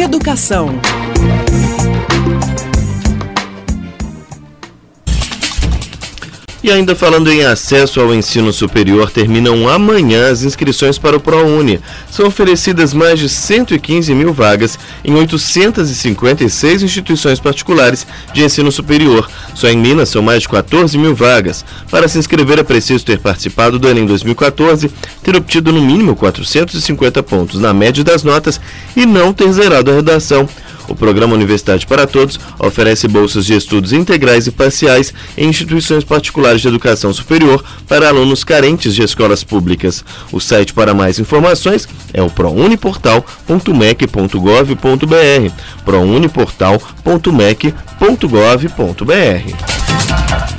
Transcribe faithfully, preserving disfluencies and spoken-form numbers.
Educação. E ainda falando em acesso ao ensino superior, terminam amanhã as inscrições para o ProUni. São oferecidas mais de cento e quinze mil vagas em oitocentas e cinquenta e seis instituições particulares de ensino superior. Só em Minas são mais de quatorze mil vagas. Para se inscrever é preciso ter participado do Enem dois mil e quatorze, ter obtido no mínimo quatrocentos e cinquenta pontos na média das notas e não ter zerado a redação. O Programa Universidade para Todos oferece bolsas de estudos integrais e parciais em instituições particulares de educação superior para alunos carentes de escolas públicas. O site para mais informações é o prouniportal ponto mec ponto gov ponto br, prouniportal ponto mec ponto gov ponto br.